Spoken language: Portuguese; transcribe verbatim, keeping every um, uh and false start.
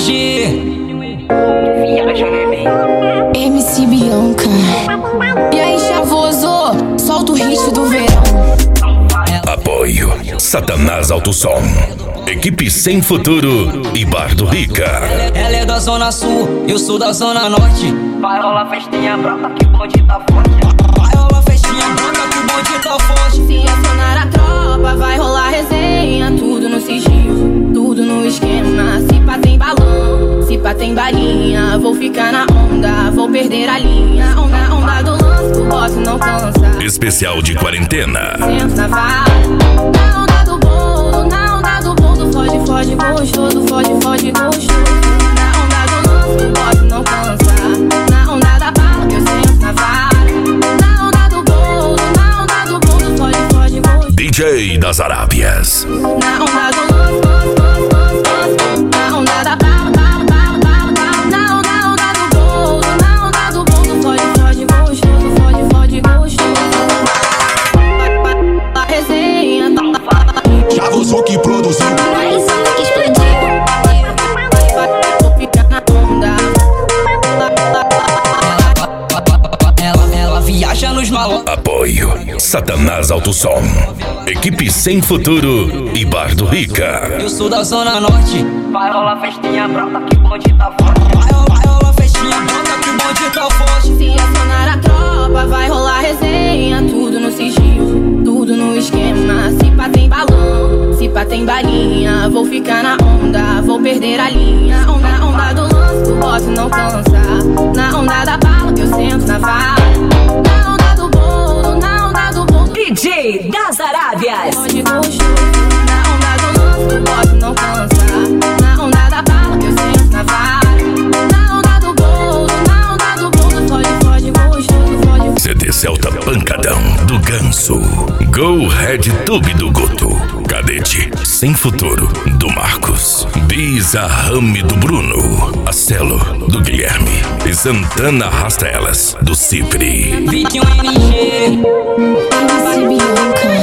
G. Viaja, neném. M C Bianca. E aí, chavoso, solta o hit do verão. Apoio Satanás Alto Som, equipe Sem Futuro e Bar do Rica. Ela é da zona sul, eu sou da zona norte. Vai rolar festinha brota que o bonde tá forte. Vai rolar festinha brota que o bonde tá forte. Se acionar a tropa, vai rolar resenha. Tudo no sigilo, tudo no esquema. Se pá tem balão, se pá tem balinha. Vou ficar na onda, vou perder a linha. Onda, onda do lance, o boss não cansa. Especial de quarentena. Sento na vara, na onda do bolo, na onda do bolo. Foge, foge, gostoso, foge, foge, gostoso. Na onda do lance, o boss não cansa. Na onda da bala, eu sento na vara. Na onda do bolo, na onda do bolo. Foge, foge, gostoso. D J das Arábias. Na onda do lance, lance, lance, lance. Na onda da bala, bala, bala, bala, bala. Na onda, onda do bolo, na onda do bolo. Foge, foge, gostoso, foge, foge, gostoso. A resenha tá. Já vou que produziu. Mas só que explodiu. Vou ficar na onda. Ela, ela viaja nos malões. Apoio Satanás Alto Som, equipe Sem Futuro e Bar do Rica. Eu sou da zona norte. Vai rolar festinha brota que o bonde tá forte. Vai rolar, vai rolar festinha brota que o bonde tá forte. Se acionar a tropa, vai rolar resenha. Tudo no sigilo, tudo no esquema. Se pá tem balão, se pá tem balinha. Vou ficar na onda, vou perder a linha. Onda, onda do lance, o boss não cansa. Na onda da bala, eu sento na vara. Na onda do bolo, na onda do bolo. D J das Arábias. Pode gostoso. Na onda do lance, o boss não cansa. Na onda da bala, eu sento na vara. Na onda do bolo, na onda do bolo. Pode, pode gostoso, pode. C D Celta Pancadão do Ganso. Go Red Tube do Guto. Cadete Sem Futuro do Marcos. Bizarrame do Bruno. Acelo do Guilherme. E Santana Arrasta Elas do Cipri. vinte e um N G. M C Bianca.